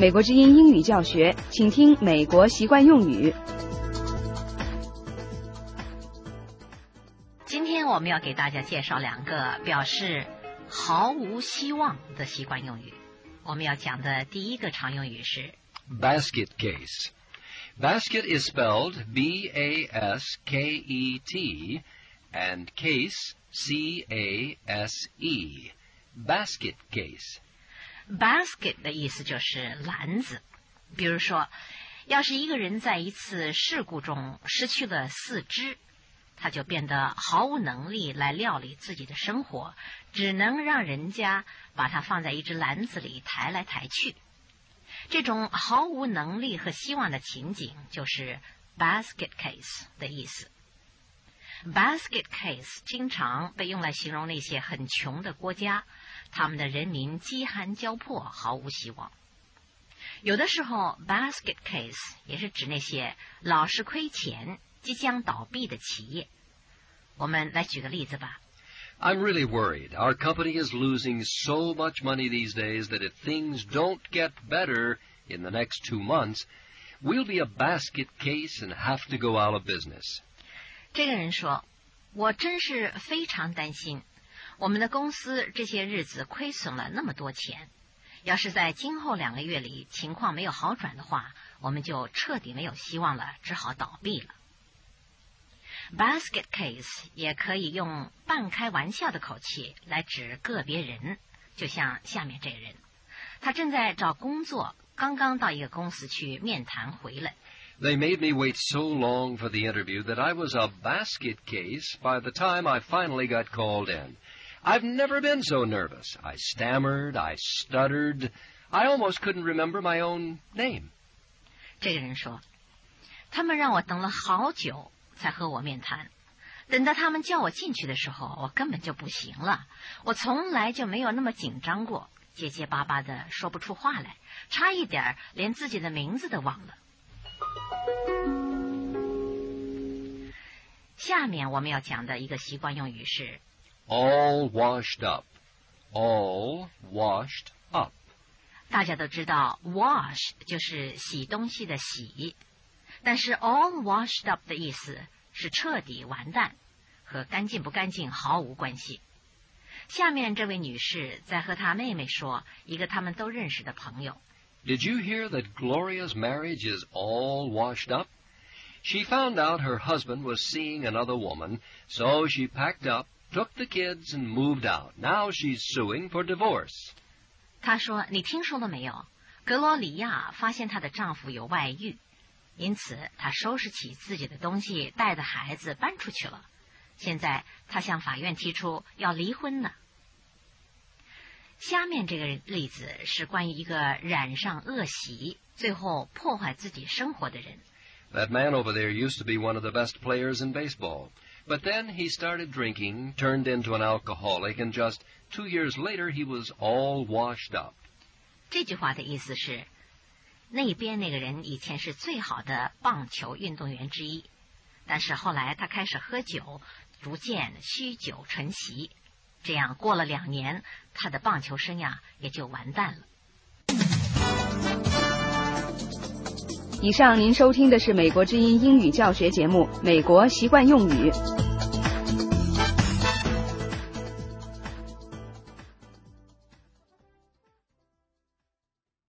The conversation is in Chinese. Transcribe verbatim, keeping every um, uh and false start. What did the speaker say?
美国之音英语教学，请听美国习惯用语。 今天我们要给大家介绍两个表示毫无希望的习惯用语。我们要讲的第一个常用语是 basket case. Basket is spelled B A S K E T and case C A S E. Basket case. Basket 的意思就是篮子。比如说，要是一个人在一次事故中失去了四肢，他就变得毫无能力来料理自己的生活，只能让人家把他放在一只篮子里抬来抬去。这种毫无能力和希望的情景就是 basket case 的意思。basket case 经常被用来形容那些很穷的国家，他们的人民饥寒交迫，毫无希望。有的时候 basket case 也是指那些老是亏钱、即将倒闭的企业。我们来举个例子吧。 I'm really worried. Our company is losing so much money these days that if things don't get better in the next two months, we'll be a basket case and have to go out of business. 这个人说，我真是非常担心，我们的公司这些日子亏损了那么多钱，要是在今后两个月里情况没有好转的话，我们就彻底没有希望了，只好倒闭了。Basket case 也可以用半开玩笑的口气来指个别人，就像下面这个人，他正在找工作，刚刚到一个公司去面谈回来。 They made me wait so long for the interview that I was a basket case by the time I finally got called in. I've never been so nervous. I stammered, I stuttered, I almost couldn't remember my own name. 这个人说，他们让我等了好久才和我面谈，等到他们叫我进去的时候，我根本就不行了。我从来就没有那么紧张过，结结巴巴的说不出话来，差一点连自己的名字都忘了。下面我们要讲的一个习惯用语是 all washed up. All washed up. 大家都知道 wash 就是洗东西的洗，但是 all washed up 的意思是彻底完蛋，和干净不干净毫无关系。下面这位女士在和她妹妹说一个他们都认识的朋友。 Did you hear that Gloria's marriage is all washed up? She found out her husband was seeing another woman, so she packed up, took the kids, and moved out. Now she's suing for divorce. 她说，你听说了没有？格罗里亚发现她的丈夫有外遇，因此她收拾起自己的东西，带着孩子搬出去了。现在她向法院提出要离婚呢。下面这个例子是关于一个染上恶习，最后破坏自己生活的人。 That man over there used to be one of the best players in baseball. But then he started drinking, turned into an alcoholic, and just two years later he was all washed up. 这句话的意思是，那边那个人以前是最好的棒球运动员之一，但是后来他开始喝酒，逐渐酗酒成习，这样过了两年，他的棒球生涯也就完蛋了。 以上您收听的是美国之音英语教学节目《美国习惯用语》。